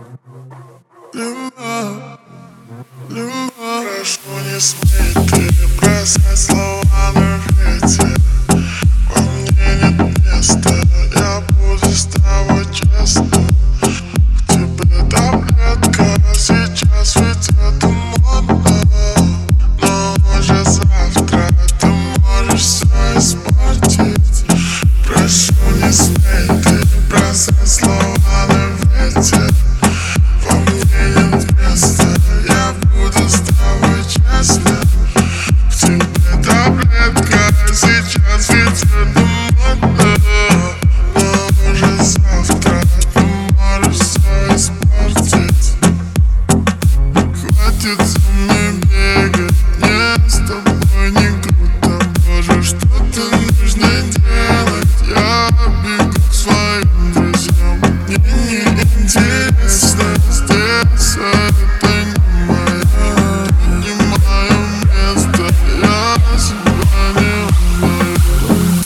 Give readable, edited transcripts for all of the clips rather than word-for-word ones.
Прошу, не смей ты бросать слова на ветер. Во мне нет места, я буду с тобой честным. К тебе таблетка, сейчас ведь это модно. Но уже завтра ты можешь все испортить. Прошу, не смей ты бросать слова на ветер. Во мне нет места, я буду с тобой честным. К тебе таблетка, сейчас ведь это модно. Но уже завтра ты можешь все испортить. Хватит за мной бегать, мне с тобой не круто. Боже, что ты нужно делать? Я бегу к своим друзьям. Мне не интересно здесь, это не мое, не мое место. Я себя не узнаю.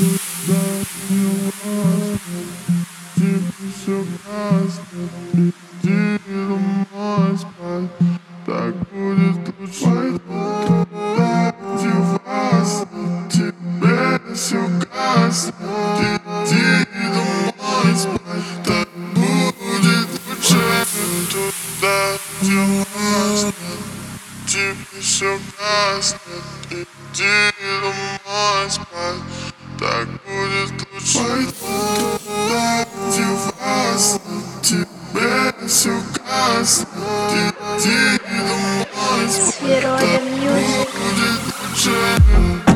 Тебе все гаснет, иди домой спать. Так будет лучше. Туда, где вас нет, тебе все гаснет, иди домой спать. Так будет лучше. Туда, где вас нет, тебе все гаснет, иди домой спать. Так будет лучше. Туда, где вас нет, тебе все гаснет, иди домой спать. Свирода Так Мьюзик. будет лучше.